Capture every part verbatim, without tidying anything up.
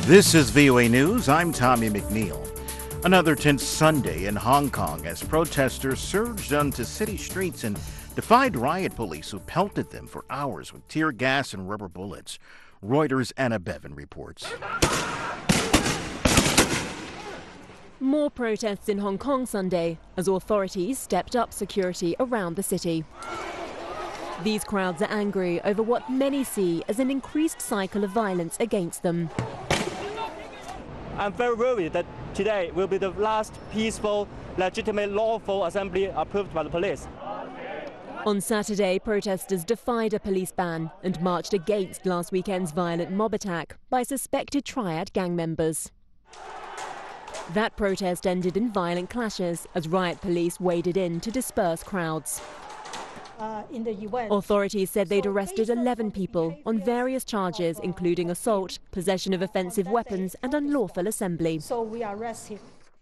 This is V O A News. I'm Tommy McNeil. Another tense Sunday in Hong Kong as protesters surged onto city streets and defied riot police who pelted them for hours with tear gas and rubber bullets. Reuters' Anna Bevan reports. More protests in Hong Kong Sunday as authorities stepped up security around the city. These crowds are angry over what many see as an increased cycle of violence against them. I'm very worried that today will be the last peaceful, legitimate, lawful assembly approved by the police. On Saturday, protesters defied a police ban and marched against last weekend's violent mob attack by suspected Triad gang members. That protest ended in violent clashes as riot police waded in to disperse crowds. Uh, in the U S. Authorities said they'd arrested eleven people on various charges, including assault, possession of offensive weapons, and unlawful assembly. So we arrested.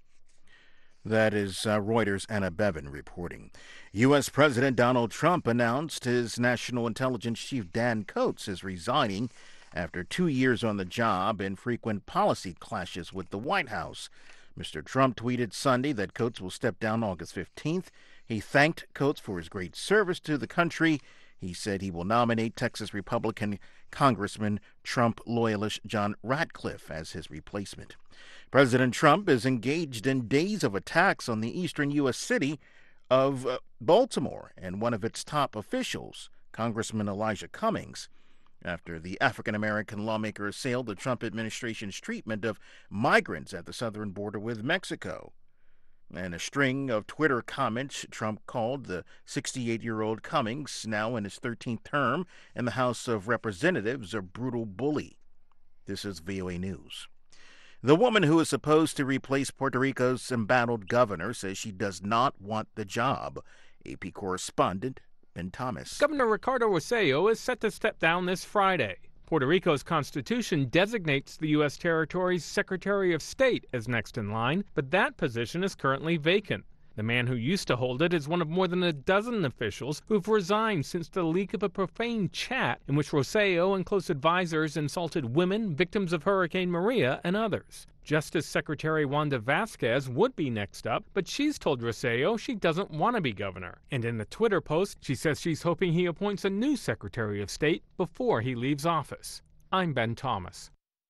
That is uh, Reuters' Anna Bevan reporting. U S. President Donald Trump announced his National Intelligence Chief Dan Coats is resigning after two years on the job and frequent policy clashes with the White House. Mister Trump tweeted Sunday that Coats will step down August fifteenth. He thanked Coats for his great service to the country. He said he will nominate Texas Republican Congressman Trump loyalist John Ratcliffe as his replacement. President Trump is engaged in days of attacks on the eastern U S city of uh, Baltimore and one of its top officials, Congressman Elijah Cummings, after the African-American lawmaker assailed the Trump administration's treatment of migrants at the southern border with Mexico. In a string of Twitter comments, Trump called the sixty-eight-year-old Cummings, now in his thirteenth term in the House of Representatives, a brutal bully. This is V O A News. The woman who is supposed to replace Puerto Rico's embattled governor says she does not want the job. A P correspondent Ben Thomas. Governor Ricardo Rossello is set to step down this Friday. Puerto Rico's constitution designates the U S territory's Secretary of State as next in line, but that position is currently vacant. The man who used to hold it is one of more than a dozen officials who've resigned since the leak of a profane chat in which Rossello and close advisors insulted women, victims of Hurricane Maria, and others. Justice Secretary Wanda Vasquez would be next up, but she's told Rossello she doesn't want to be governor. And in the Twitter post, she says she's hoping he appoints a new Secretary of State before he leaves office. I'm Ben Thomas.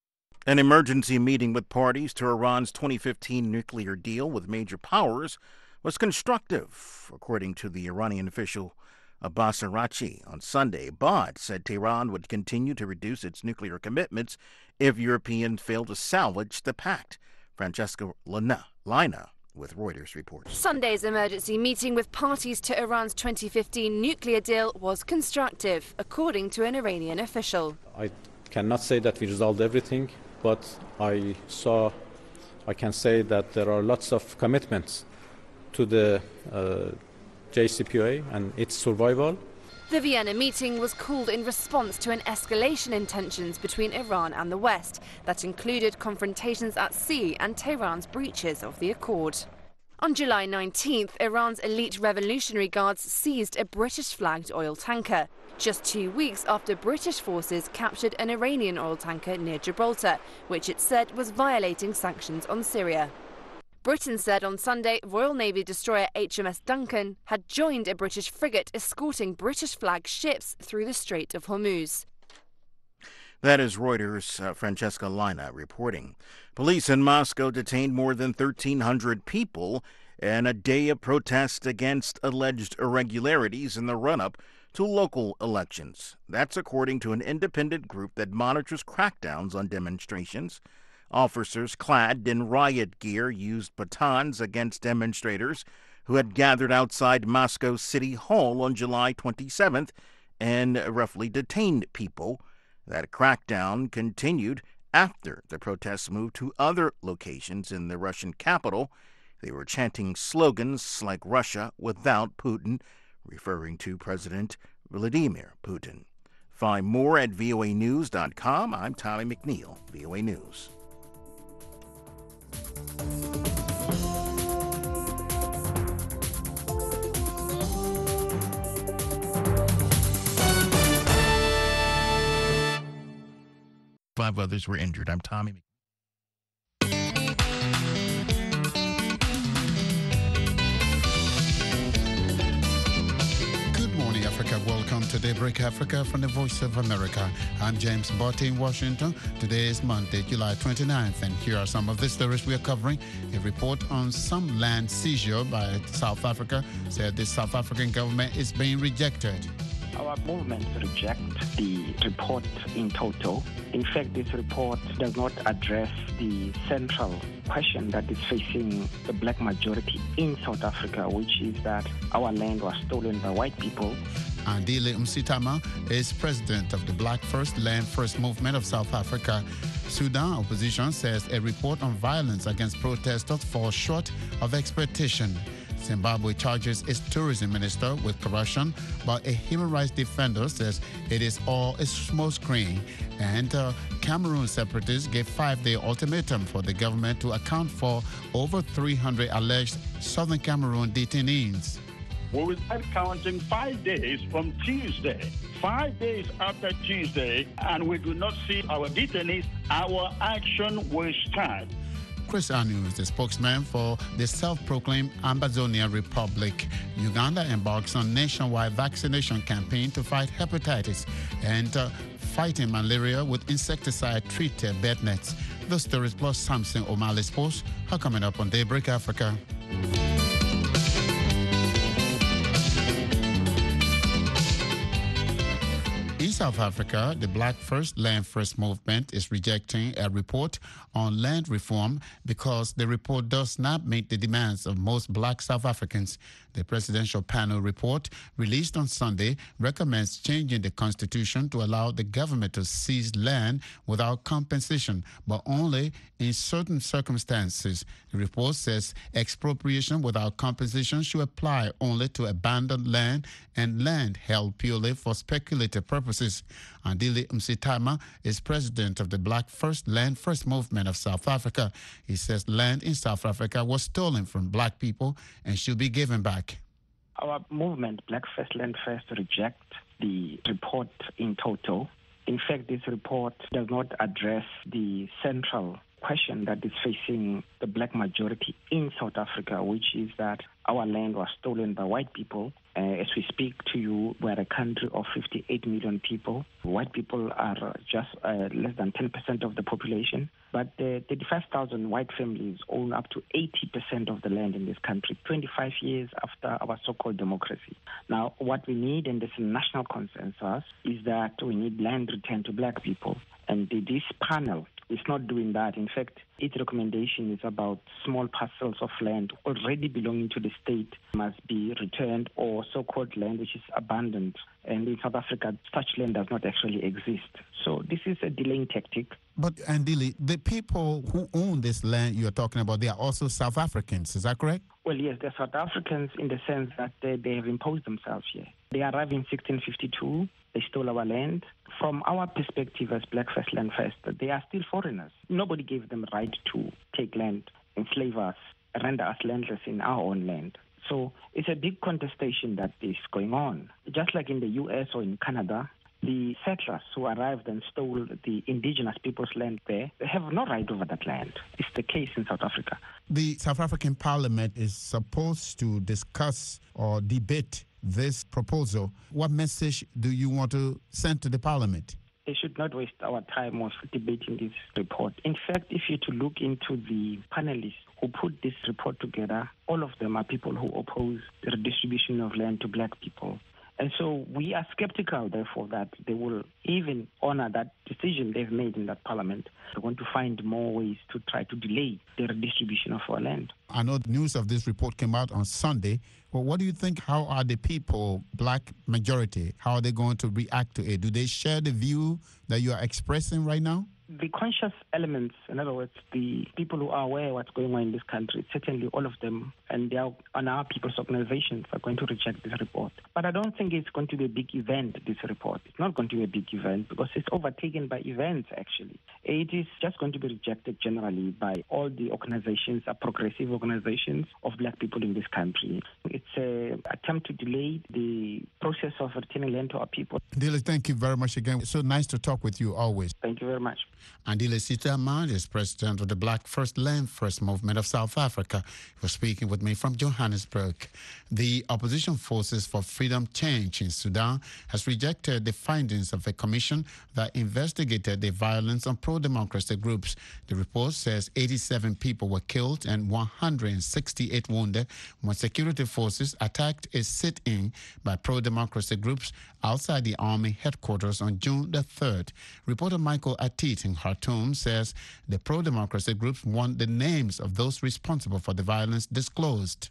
An emergency meeting with parties to Iran's twenty fifteen nuclear deal with major powers was constructive, according to the Iranian official Abbas Araghchi on Sunday, but said Tehran would continue to reduce its nuclear commitments if Europeans fail to salvage the pact. Francesca Lina with Reuters reports. Sunday's emergency meeting with parties to Iran's twenty fifteen nuclear deal was constructive, according to an Iranian official. I cannot say that we resolved everything, but I saw, I can say that there are lots of commitments to the uh, J C P O A and its survival. The Vienna meeting was called in response to an escalation in tensions between Iran and the West that included confrontations at sea and Tehran's breaches of the accord. On July nineteenth, Iran's elite Revolutionary Guards seized a British-flagged oil tanker, just two weeks after British forces captured an Iranian oil tanker near Gibraltar, which it said was violating sanctions on Syria. Britain said on Sunday Royal Navy destroyer H M S Duncan had joined a British frigate escorting British-flagged ships through the Strait of Hormuz. That is Reuters' uh, Francesca Lina reporting. Police in Moscow detained more than thirteen hundred people in a day of protest against alleged irregularities in the run-up to local elections. That's according to an independent group that monitors crackdowns on demonstrations. Officers clad in riot gear used batons against demonstrators who had gathered outside Moscow City Hall on July twenty-seventh and roughly detained people. That crackdown continued after the protests moved to other locations in the Russian capital. They were chanting slogans like Russia without Putin, referring to President Vladimir Putin. Find more at V O A news dot com. I'm Tommy McNeil, V O A News. Five others were injured. I'm Tommy McNeil. Welcome to Daybreak Africa from the Voice of America. I'm James Botte in Washington. Today is Monday, July twenty-ninth, and here are some of the stories we are covering. A report on some land seizure by South Africa said the South African government is being rejected. Our movement rejects the report in total. In fact, this report does not address the central question that is facing the black majority in South Africa, which is that our land was stolen by white people. Andile Msitama is president of the Black First Land First movement of South Africa. Sudan opposition says a report on violence against protesters falls short of expectation. Zimbabwe charges its tourism minister with corruption, but a human rights defender says it is all a smokescreen. And uh, Cameroon separatists gave five-day ultimatum for the government to account for over three hundred alleged southern Cameroon detainees. We will start counting five days from Tuesday. Five days after Tuesday, and we do not see our detainees, our action will start. Chris Anu is the spokesman for the self-proclaimed Ambazonia Republic. Uganda embarks on nationwide vaccination campaign to fight hepatitis and uh, fighting malaria with insecticide-treated bed nets. Those stories plus Samson O'Malley Sports are coming up on Daybreak Africa. In South Africa, the Black First Land First movement is rejecting a report on land reform because the report does not meet the demands of most black South Africans. The presidential panel report released on Sunday recommends changing the constitution to allow the government to seize land without compensation, but only in certain circumstances. The report says expropriation without compensation should apply only to abandoned land and land held purely for speculative purposes. Andile Msitama is president of the Black First Land First movement of South Africa. He says land in South Africa was stolen from black people and should be given back. Our movement, Black First Land First, rejects the report in total. In fact, this report does not address the central question that is facing the black majority in South Africa, which is that our land was stolen by white people. Uh, as we speak to you, we're a country of fifty-eight million people. White people are just uh, less than ten percent of the population. But uh, thirty-five thousand white families own up to eighty percent of the land in this country, twenty-five years after our so-called democracy. Now, what we need, and this national consensus, is that we need land returned to black people. And this panel is not doing that. In fact, its recommendation is about small parcels of land already belonging to the state must be returned, or so-called land which is abandoned. And in South Africa, such land does not actually exist. So this is a delaying tactic. But, Andile, the people who own this land you're talking about, they are also South Africans. Is that correct? Well, yes, they're South Africans in the sense that they, they have imposed themselves here. They arrived in sixteen fifty-two. They stole our land. From our perspective as Black First Land First, they are still foreigners. Nobody gave them the right to take land, enslave us, render us landless in our own land. So it's a big contestation that is going on. Just like in the U S or in Canada, the settlers who arrived and stole the indigenous people's land there, they have no right over that land. It's the case in South Africa. The South African Parliament is supposed to discuss or debate this proposal. What message do you want to send to the Parliament? They should not waste our time of debating this report. In fact, if you to look into the panelists who put this report together, all of them are people who oppose the redistribution of land to black people. And so we are skeptical, therefore, that they will even honor that decision they've made in that parliament. They want to find more ways to try to delay the redistribution of our land. I know the news of this report came out on Sunday. Well, what do you think? How are the people, black majority, how are they going to react to it? Do they share the view that you are expressing right now? The conscious elements, in other words, the people who are aware of what's going on in this country, certainly all of them, and they are on our people's organizations, are going to reject this report. But I don't think it's going to be a big event, this report. It's not going to be a big event because it's overtaken by events, actually. It is just going to be rejected generally by all the organizations, uh, progressive organizations of black people in this country. It's an attempt to delay the process of returning land to our people. Andile, thank you very much again. It's so nice to talk with you always. Thank you very much. Andile Sitaman is president of the Black First Land First movement of South Africa. He was speaking with me from Johannesburg. The opposition forces for freedom change in Sudan has rejected the findings of a commission that investigated the violence on pro-democracy groups. The report says eighty-seven people were killed and one hundred sixty-eight wounded when security forces attacked a sit-in by pro-democracy groups outside the army headquarters on June the third. Reporter Michael Atit in Khartoum says the pro-democracy groups want the names of those responsible for the violence disclosed.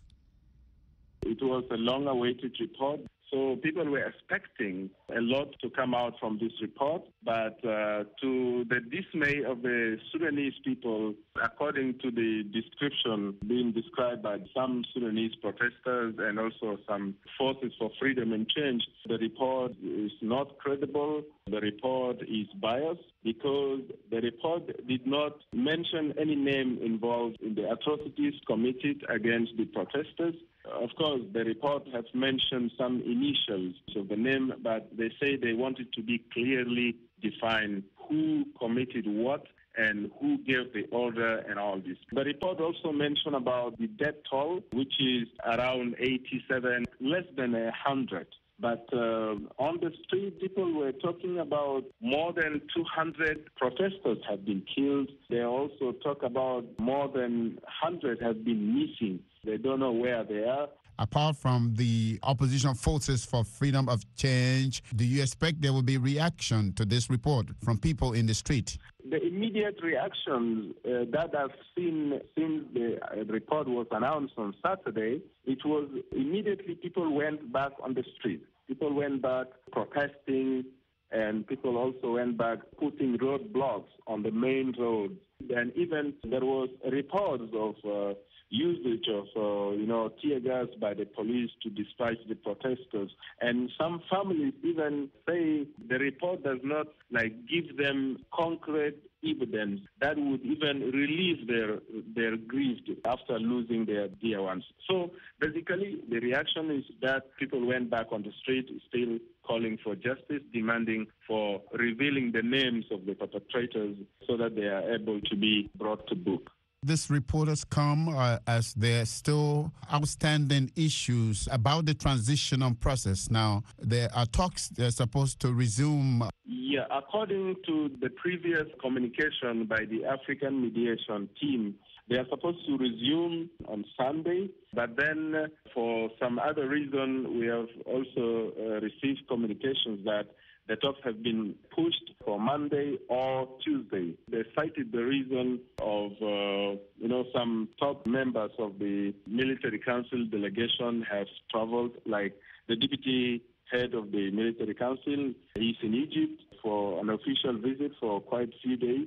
It was a long-awaited report, so people were expecting a lot to come out from this report, but uh, to the dismay of the Sudanese people, according to the description being described by some Sudanese protesters and also some forces for freedom and change, the report is not credible. The report is biased because the report did not mention any name involved in the atrocities committed against the protesters. Of course, the report has mentioned some initials of the name, but they say they wanted to be clearly defined who committed what and who gave the order and all this. The report also mentioned about the death toll, which is around eighty-seven, less than one hundred. But uh, on the street, people were talking about more than two hundred protesters have been killed. They also talk about more than one hundred have been missing. They don't know where they are. Apart from the opposition forces for freedom of change, do you expect there will be reaction to this report from people in the street? The immediate reaction uh, that I've seen since the uh, report was announced on Saturday, it was immediately people went back on the street. People went back protesting, and people also went back putting roadblocks on the main roads. And even there was reports of uh, usage of, uh, you know, tear gas by the police to disperse the protesters. And some families even say the report does not, like, give them concrete evidence that would even relieve their their grief after losing their dear ones. So basically, the reaction is that people went back on the street, still calling for justice, demanding for revealing the names of the perpetrators so that they are able to be brought to book. This report has come uh, as there are still outstanding issues about the transitional process. Now, there are talks that are supposed to resume. Yeah, according to the previous communication by the African mediation team, they are supposed to resume on Sunday, but then uh, for some other reason, we have also uh, received communications that the talks have been pushed for Monday or Tuesday. They cited the reason of, uh, you know, some top members of the military council delegation have traveled, like the deputy head of the military council. He's in Egypt for an official visit for quite a few days.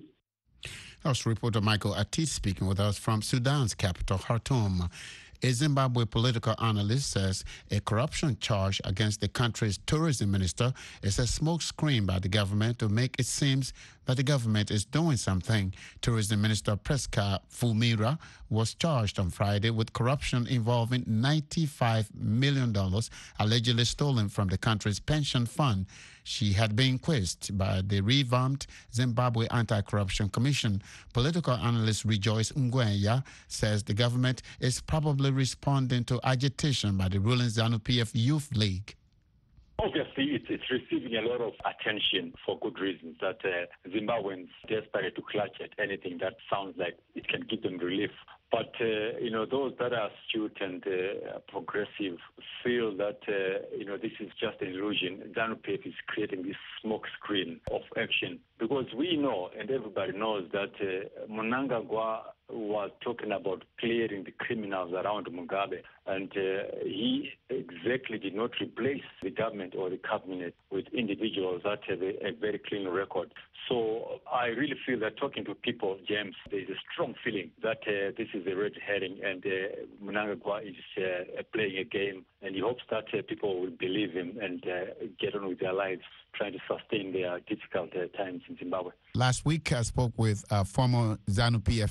That's reporter Michael Atit speaking with us from Sudan's capital, Khartoum. A Zimbabwe political analyst says a corruption charge against the country's tourism minister is a smokescreen by the government to make it seem that the government is doing something. Tourism Minister Priska Fumira was charged on Friday with corruption involving ninety-five million dollars allegedly stolen from the country's pension fund. She had been quizzed by the revamped Zimbabwe Anti-Corruption Commission. Political analyst Rejoice Ngwenya says the government is probably responding to agitation by the ruling ZANU-P F Youth League. Obviously, it's, it's receiving a lot of attention for good reasons, that uh, Zimbabweans desperate to clutch at anything that sounds like it can give them relief. But, uh, you know, those that are astute and uh, progressive feel that, uh, you know, this is just an illusion. ZANU-P F is creating this smoke screen of action, because we know, and everybody knows, that uh, Mnangagwa was talking about clearing the criminals around Mugabe, and uh, he exactly did not replace the government or the cabinet with individuals that have a, a very clean record. So I really feel that talking to people, James, there is a strong feeling that uh, this is a red herring, and uh, Mnangagwa is uh, playing a game, and he hopes that uh, people will believe him and uh, get on with their lives, trying to sustain their difficult uh, times in Zimbabwe. Last week, I spoke with uh, former ZANU-P F Senator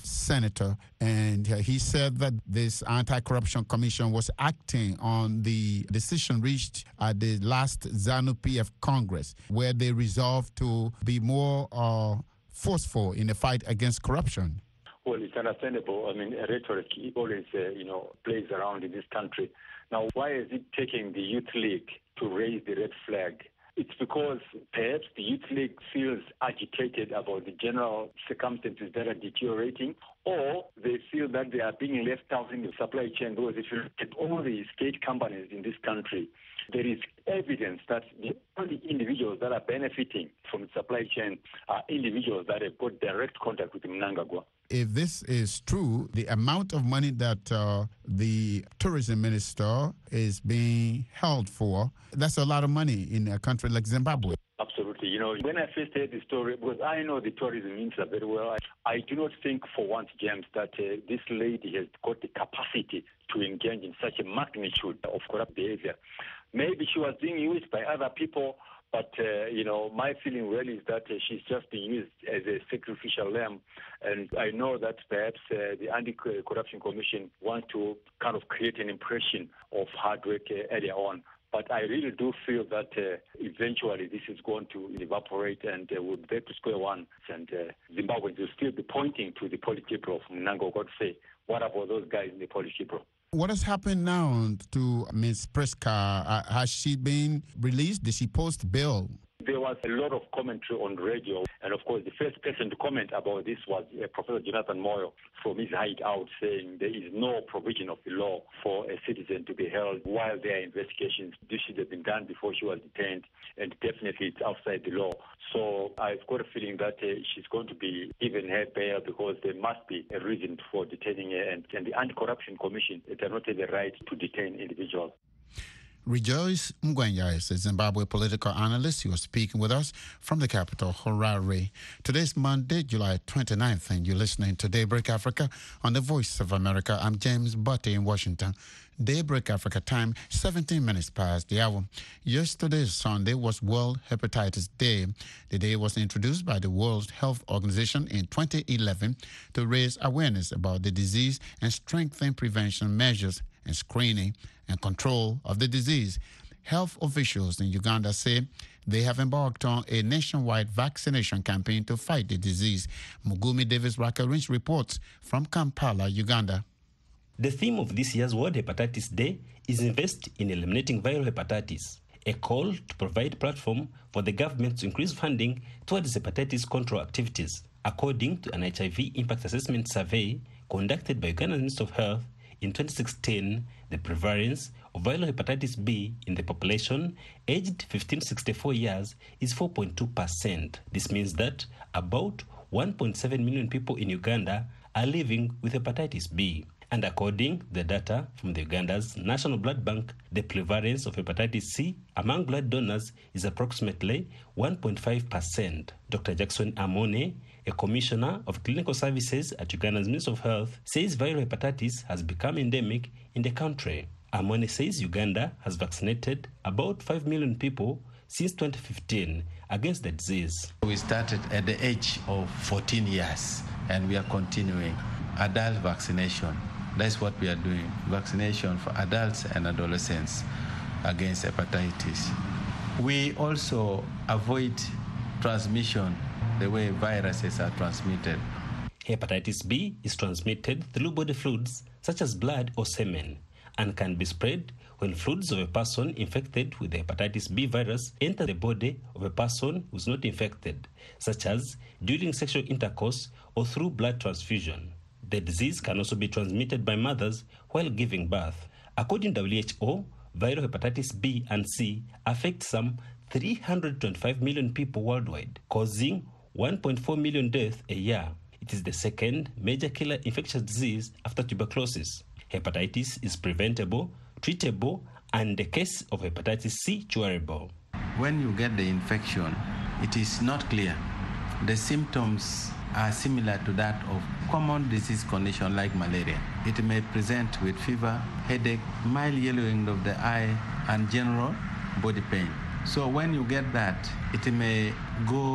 senator, and uh, he said that this anti-corruption commission was acting on the decision reached at the last ZANU-P F Congress, where they resolved to be more uh, forceful in the fight against corruption. Well, it's understandable. I mean, rhetoric always, uh, you know, plays around in this country. Now, why is it taking the Youth League to raise the red flag? It's because perhaps the Youth League feels agitated about the general circumstances that are deteriorating, or they feel that they are being left out in the supply chain. Because if you look at all the state companies in this country, there is evidence that the only individuals that are benefiting from the supply chain are individuals that have got direct contact with Mnangagwa. If this is true, the amount of money that uh, the tourism minister is being held for, that's a lot of money in a country like Zimbabwe. Absolutely. You know, when I first heard the story, because I know the tourism minister very well, I, I do not think for once, James, that uh, this lady has got the capacity to engage in such a magnitude of corrupt behavior. Maybe she was being used by other people, but, uh, you know, my feeling really is that uh, she's just being used as a sacrificial lamb. And I know that perhaps uh, the Anti-Corruption Commission want to kind of create an impression of hard work uh, earlier on. But I really do feel that uh, eventually this is going to evaporate and uh, we'll be back to square one. And uh, Zimbabweans will still be pointing to the Politburo from Mnangagwa to say, what about those guys in the Politburo? What has happened now to Miz Priska? Uh, has she been released? Did she post bail? There was a lot of commentary on radio, and of course the first person to comment about this was uh, Professor Jonathan Moyo from his hideout, saying there is no provision of the law for a citizen to be held while there are investigations. This should have been done before she was detained, and definitely it's outside the law. So I've got a feeling that uh, she's going to be given her bail because there must be a reason for detaining her, and, and the Anti-Corruption Commission does not have the right to detain individuals. Rejoice Mgwenya is a Zimbabwe political analyst. He was speaking with us from the capital, Harare. Today's Monday, July twenty-ninth, and you're listening to Daybreak Africa on the Voice of America. I'm James Butte in Washington. Daybreak Africa time, seventeen minutes past the hour. Yesterday, Sunday, was World Hepatitis Day. The day was introduced by the World Health Organization in twenty eleven to raise awareness about the disease and strengthen prevention measures and screening and control of the disease. Health officials in Uganda say they have embarked on a nationwide vaccination campaign to fight the disease. Mugumi Davis Rakarinch reports from Kampala, Uganda. The theme of this year's World Hepatitis Day is Invest in Eliminating Viral Hepatitis, a call to provide a platform for the government to increase funding towards hepatitis control activities. According to an H I V impact assessment survey conducted by Uganda's Ministry of Health, in twenty sixteen, the prevalence of viral hepatitis B in the population aged fifteen to sixty-four years is four point two percent. This means that about one point seven million people in Uganda are living with hepatitis B. And according to the data from the Uganda's National Blood Bank, the prevalence of hepatitis C among blood donors is approximately one point five percent. Doctor Jackson Amone, a commissioner of clinical services at Uganda's Ministry of Health, says viral hepatitis has become endemic in the country. Amone says Uganda has vaccinated about five million people since twenty fifteen against the disease. We started at the age of fourteen years and we are continuing adult vaccination. That's what we are doing, vaccination for adults and adolescents against hepatitis. We also avoid transmission the way viruses are transmitted. Hepatitis B is transmitted through body fluids such as blood or semen and can be spread when fluids of a person infected with the hepatitis B virus enter the body of a person who is not infected, such as during sexual intercourse or through blood transfusion. The disease can also be transmitted by mothers while giving birth. According to W H O, viral hepatitis B and C affect some three hundred twenty-five million people worldwide, causing one point four million deaths a year. It is the second major killer infectious disease after tuberculosis. Hepatitis is preventable, treatable, and the case of hepatitis C curable. When you get the infection, it is not clear. The symptoms are similar to that of common disease condition like malaria. It may present with fever, headache, mild yellowing of the eye, and general body pain. So when you get that, it may go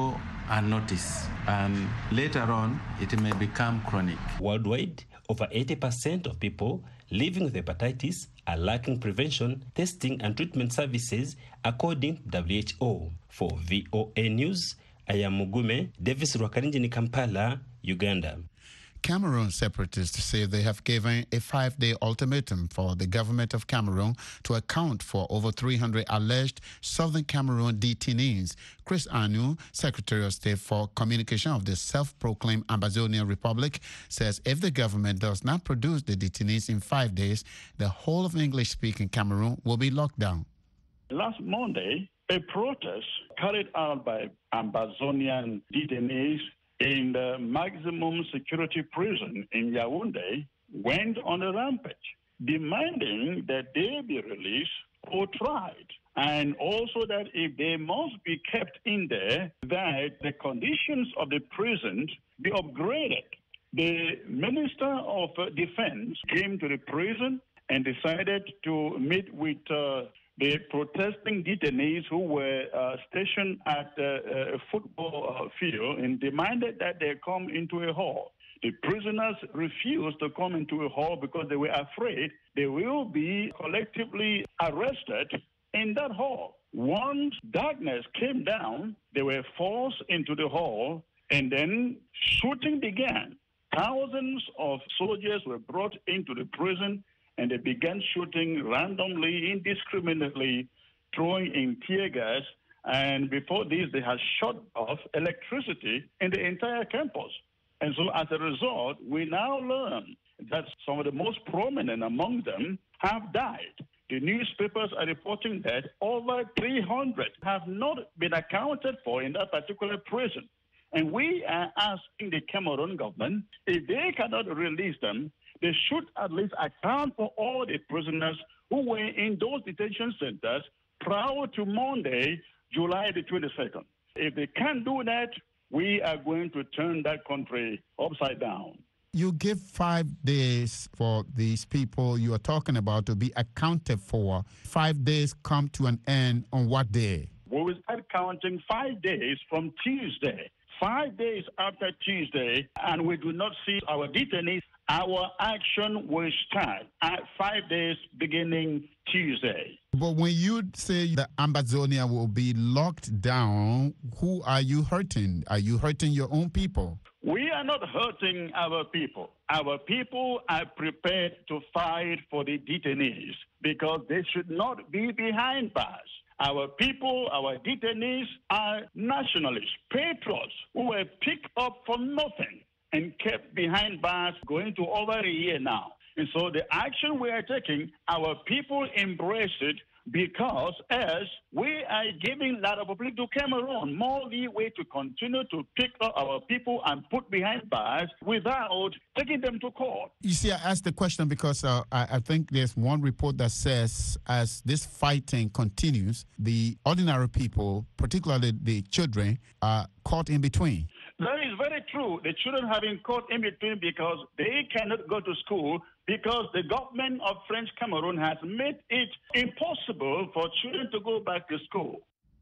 unnoticed, and later on it may become chronic. Worldwide, over eighty percent of people living with hepatitis are lacking prevention, testing and treatment services, according to W H O. For V O A News, I am Mugume Davis Rwakarinjini, Kampala, Uganda. Cameroon separatists say they have given a five-day ultimatum for the government of Cameroon to account for over three hundred alleged southern Cameroon detainees. Chris Anu, Secretary of State for Communication of the self-proclaimed Amazonian Republic, says if the government does not produce the detainees in five days, the whole of English-speaking Cameroon will be locked down. Last Monday, a protest carried out by Amazonian detainees in the maximum security prison in Yaoundé went on a rampage, demanding that they be released or tried, and also that if they must be kept in there, that the conditions of the prison be upgraded. The Minister of Defense came to the prison and decided to meet with uh, the protesting detainees who were uh, stationed at uh, a football uh, field and demanded that they come into a hall. The prisoners refused to come into a hall because they were afraid they will be collectively arrested in that hall. Once darkness came down, they were forced into the hall, and then shooting began. Thousands of soldiers were brought into the prison, and they began shooting randomly, indiscriminately, throwing in tear gas. And before this, they had shut off electricity in the entire campus. And so as a result, we now learn that some of the most prominent among them have died. The newspapers are reporting that over three hundred have not been accounted for in that particular prison. And we are asking the Cameroon government, if they cannot release them, they should at least account for all the prisoners who were in those detention centers prior to Monday, July the twenty-second. If they can't do that, we are going to turn that country upside down. You give five days for these people you are talking about to be accounted for. Five days come to an end on what day? We will start counting five days from Tuesday. Five days after Tuesday, and we do not see our detainees, our action will start at five days beginning Tuesday. But when you say the Amazonia will be locked down, who are you hurting? Are you hurting your own people? We are not hurting our people. Our people are prepared to fight for the detainees because they should not be behind bars. Our people, our detainees are nationalists, patriots who were picked up for nothing and kept behind bars going to over a year now. And so the action we are taking, our people embrace it because as we are giving La République du Cameroon more leeway to continue to pick up our people and put behind bars without taking them to court. You see, I asked the question because uh, I, I think there's one report that says as this fighting continues, the ordinary people, particularly the children, are caught in between. That is very true. The children have been caught in between because they cannot go to school because the government of French Cameroon has made it impossible for children to go back to school.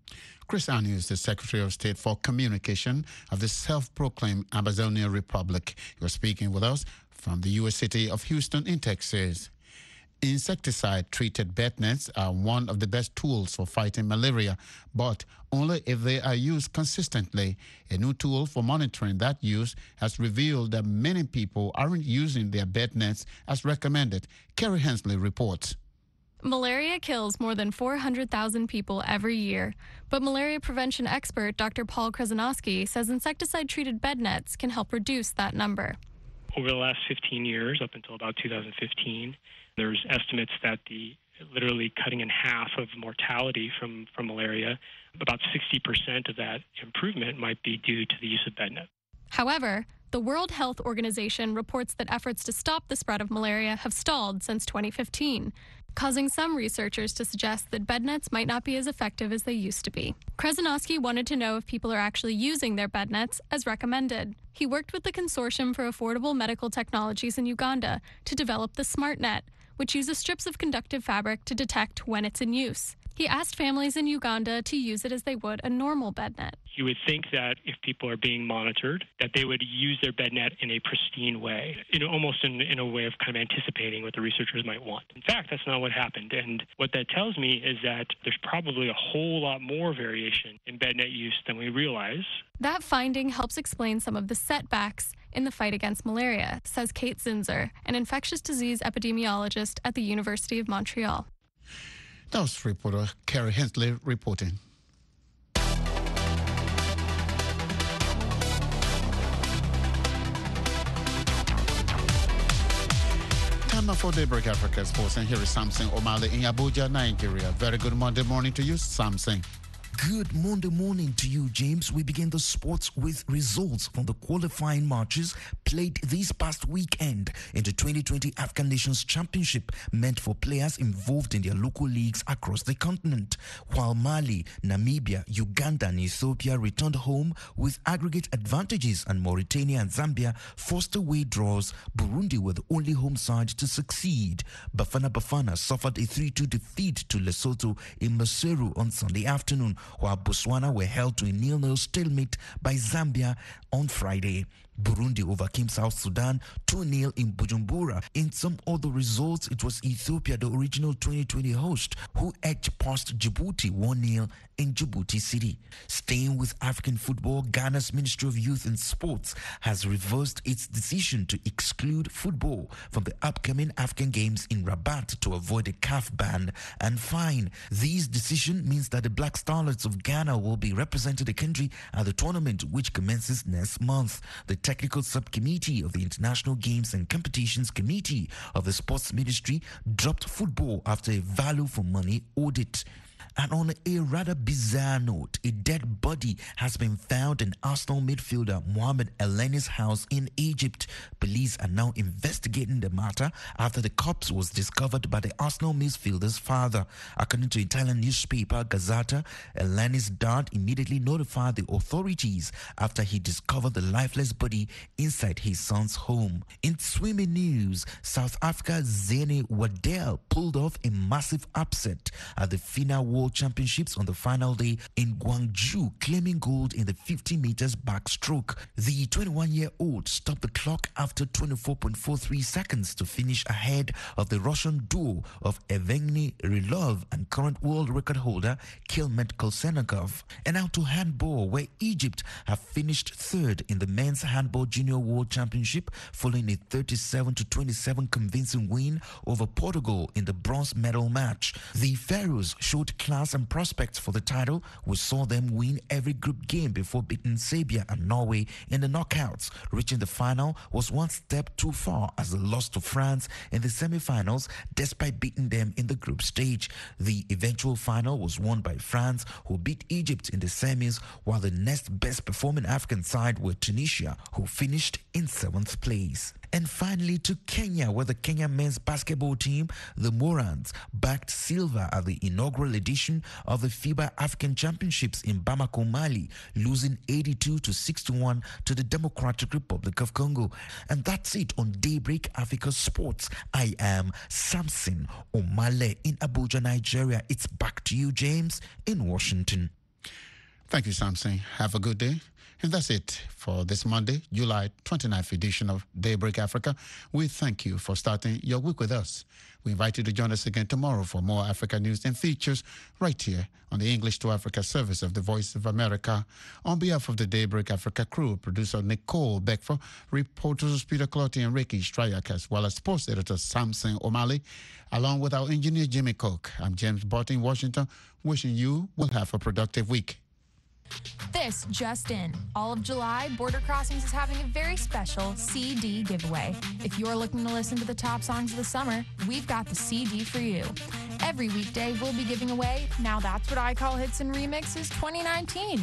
Chris Anu is the Secretary of State for Communication of the self-proclaimed Amazonian Republic. You're speaking with us from the U S city of Houston in Texas. Insecticide-treated bed nets are one of the best tools for fighting malaria, but only if they are used consistently. A new tool for monitoring that use has revealed that many people aren't using their bed nets as recommended. Kerry Hensley reports. Malaria kills more than four hundred thousand people every year, but malaria prevention expert Doctor Paul Krasanoski says insecticide-treated bed nets can help reduce that number. Over the last fifteen years, up until about two thousand fifteen, there's estimates that the literally cutting in half of mortality from, from malaria, about sixty percent of that improvement might be due to the use of bed nets. However, the World Health Organization reports that efforts to stop the spread of malaria have stalled since twenty fifteen, causing some researchers to suggest that bed nets might not be as effective as they used to be. Krasanoski wanted to know if people are actually using their bed nets as recommended. He worked with the Consortium for Affordable Medical Technologies in Uganda to develop the SmartNet, which uses strips of conductive fabric to detect when it's in use. He asked families in Uganda to use it as they would a normal bed net. You would think that if people are being monitored, that they would use their bed net in a pristine way, you know, almost in, in a way of kind of anticipating what the researchers might want. In fact, that's not what happened. And what that tells me is that there's probably a whole lot more variation in bed net use than we realize. That finding helps explain some of the setbacks in the fight against malaria, says Kate Zinzer, an infectious disease epidemiologist at the University of Montreal. That was reporter Kerry Hensley reporting. Time for Daybreak Africa Sports, and here is Samson Omale in Abuja, Nigeria. Very good Monday morning to you, Samson. Good Monday morning to you, James. We begin the sports with results from the qualifying matches played this past weekend in the twenty twenty African Nations Championship, meant for players involved in their local leagues across the continent. While Mali, Namibia, Uganda and Ethiopia returned home with aggregate advantages, and Mauritania and Zambia forced away draws, Burundi were the only home side to succeed. Bafana Bafana suffered a three two defeat to Lesotho in Maseru on Sunday afternoon, while Botswana were held to a nil nil stalemate by Zambia on Friday. Burundi overcame South Sudan two nil in Bujumbura. In some other results, it was Ethiopia, the original twenty twenty host, who edged past Djibouti one nil in Djibouti City. Staying with African football, Ghana's Ministry of Youth and Sports has reversed its decision to exclude football from the upcoming African Games in Rabat to avoid a C A F ban and fine. This decision means that the Black Starlets of Ghana will be representing the country at the tournament, which commences next month. The Technical Subcommittee of the International Games and Competitions Committee of the Sports Ministry dropped football after a value for money audit. And on a rather bizarre note, a dead body has been found in Arsenal midfielder Mohamed Elneny's house in Egypt. Police are now investigating the matter after the corpse was discovered by the Arsenal midfielder's father. According to Italian newspaper Gazzetta, Elneny's dad immediately notified the authorities after he discovered the lifeless body inside his son's home. In swimming news, South Africa's Zane Waddell pulled off a massive upset at the FINA World Championships on the final day in Gwangju, claiming gold in the fifty meters backstroke. The twenty-one-year-old stopped the clock after twenty-four point four three seconds to finish ahead of the Russian duo of Evgeny Rylov and current world record holder Kilmet Kolsennikov. And now to handball, where Egypt have finished third in the men's handball junior world championship following a thirty-seven to twenty-seven convincing win over Portugal in the bronze medal match. The Pharaohs showed class and prospects for the title. We saw them win every group game before beating Serbia and Norway in the knockouts. Reaching the final was one step too far as they lost to France in the semi-finals despite beating them in the group stage. The eventual final was won by France, who beat Egypt in the semis, while the next best performing African side were Tunisia, who finished in seventh place. And finally to Kenya, where the Kenya men's basketball team, the Morans, backed silver at the inaugural edition of the FIBA African Championships in Bamako, Mali, losing eighty-two to sixty-one to the Democratic Republic of Congo. And that's it on Daybreak Africa Sports. I am Samson Omale in Abuja, Nigeria. It's back to you, James, in Washington. Thank you, Samson. Have a good day. And that's it for this Monday, July twenty-ninth edition of Daybreak Africa. We thank you for starting your week with us. We invite you to join us again tomorrow for more Africa news and features right here on the English to Africa service of the Voice of America. On behalf of the Daybreak Africa crew, producer Nicole Beckford, reporters Peter Clotty and Ricky Stryak, as well as sports editor Samson Omale, along with our engineer Jimmy Cook. I'm James Barton in Washington, wishing you will have a productive week. This just in. All of July, Border Crossings is having a very special C D giveaway. If you're looking to listen to the top songs of the summer, we've got the C D for you. Every weekday, we'll be giving away Now That's What I Call Hits and Remixes twenty nineteen.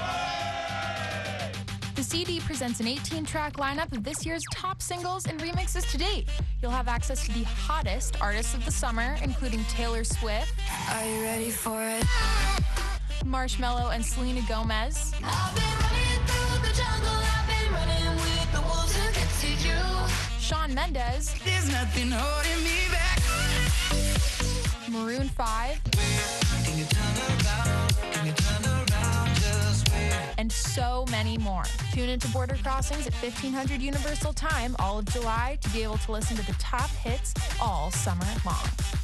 Hooray! The C D presents an eighteen-track lineup of this year's top singles and remixes to date. You'll have access to the hottest artists of the summer, including Taylor Swift. Are you ready for it? Marshmello and Selena Gomez. I've been running through the jungle, I've been running with the wolves to get to you. Shawn Mendes. There's nothing holding me back. Maroon five, and so many more. Tune into Border Crossings at fifteen hundred Universal Time all of July to be able to listen to the top hits all summer long.